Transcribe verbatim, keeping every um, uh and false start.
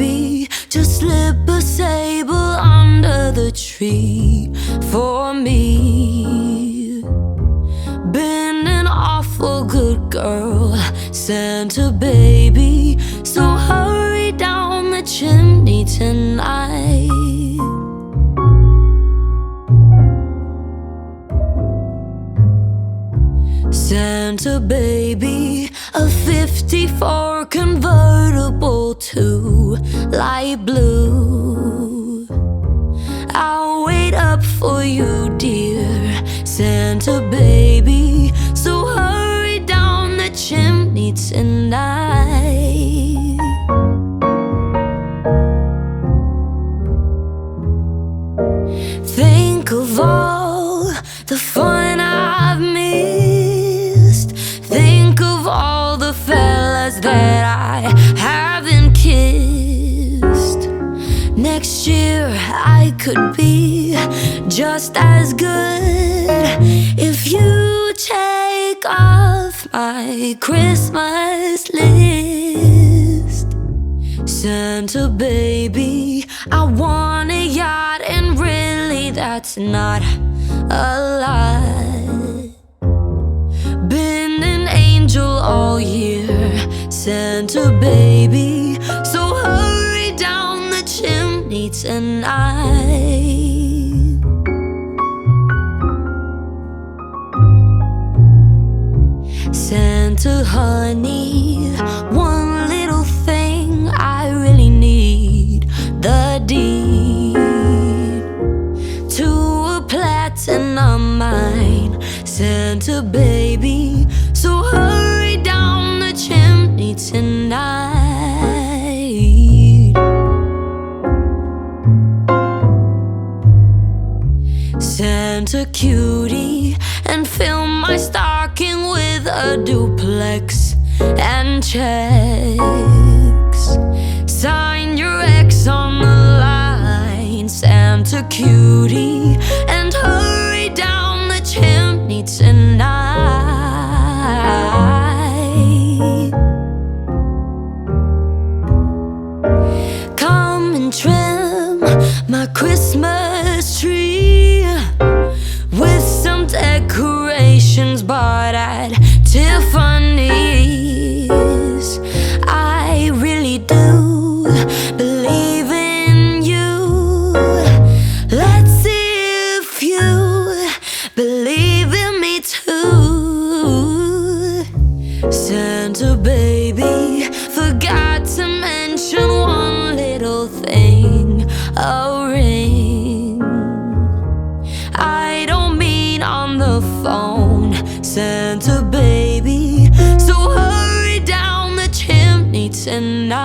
baby, just slip a sable under the tree for me. Been an awful good girl, Santa baby, so hurry down the chimney tonight. Santa baby, a fifty-four convertible to light blue. I'll wait up for you, dear Santa baby, so hurry down the chimney tonight. Think of all the fun I've missed. Think of all the fellas that I haven't kissed. Next year I could be just as good if you take off my Christmas list. Santa baby, I want a yacht, and really that's not a lie. Been an angel all year, Santa baby, so hurry down the chimney tonight. Santa honey, one little thing I really need, the deed to a platinum mine, Santa baby, so hurry down the chimney tonight. Santa cutie, and fill my stocking with a duplex and checks. Sign your ex on the line, Santa cutie, and hurry down the chimney tonight. Come and trim my Christmas tree with some decorations bought at Tiffany's. I really do believe in you. Let's see if you believe in me too. Santa baby, forgot to mention one little thing, a ring. I don't mean on the phone, Santa baby, so hurry down the chimney tonight.